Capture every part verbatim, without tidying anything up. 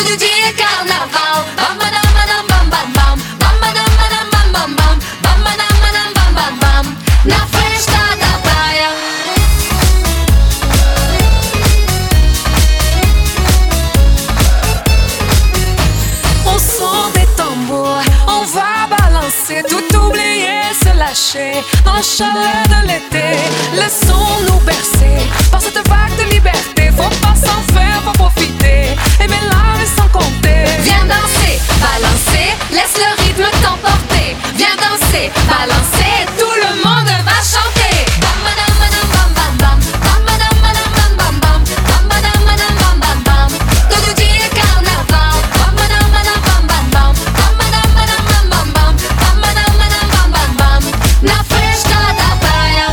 Tout dit est carnaval. Bam badam badam bam bam bam. Bam badam badam bam bam bam. Bam badam badam bam bam bam. Na festa da praia. Au son des tambours, on va balancer, tout oublier, se lâcher dans la chaleur de l'été. Laissons-nous bercer par cette vague de liberté. Faut pas s'en faire, faut profiter. Et mes larmes sans compter. Viens danser, balancer, laisse le rythme t'emporter. Viens danser, balancer, tout le monde va chanter. Bam badam badam bam bam bam. Bam badam badam bam bam bam. Bam badam badam bam bam bam. Todo dia é carnaval. Bam badam badam bam bam bam. Bam badam badam bam bam bam. Bam badam badam bam bam bam. Na festa da praia.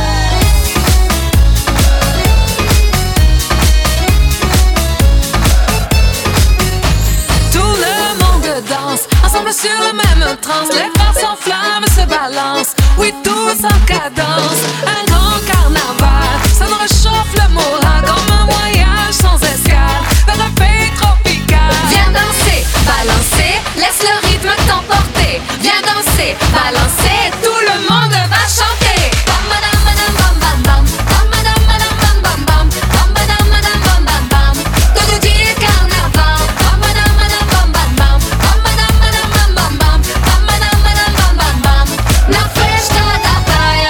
Tout le monde danse, ensemble sur le même trance. Les bras s'enflamment, se balancent, oui tous en cadence. Un grand carnaval, ça nous réchauffe le moral. Comme un voyage sans escale, vers un pays tropical. Viens danser, balancer, laisse le rythme t'emporter. Viens danser, balancer, tout le monde va chanter. Bam badam badam bam bam bam. Bam badam badam bam bam bam. Bam badam badam bam bam bam. Todo dia é carnaval. Bam badam badam bam bam bam. Bam badam badam bam bam bam. Bam badam badam bam bam bam. Na festa da praia.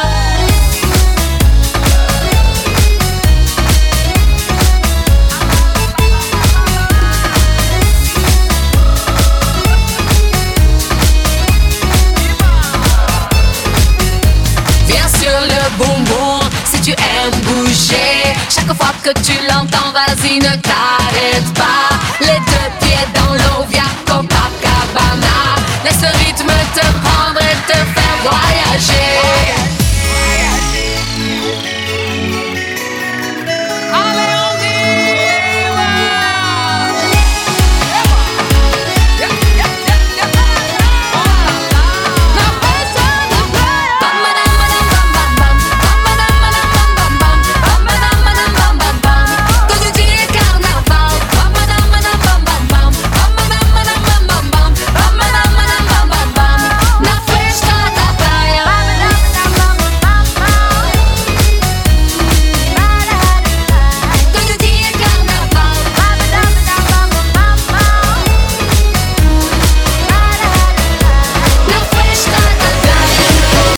Viens sur le boom boom si tu aimes bouger. Chaque fois que tu l'entends, vas-y, ne t'arrête pas. Les deux pieds dans l'eau, via Copacabana. Laisse le rythme te prendre et te faire voyager.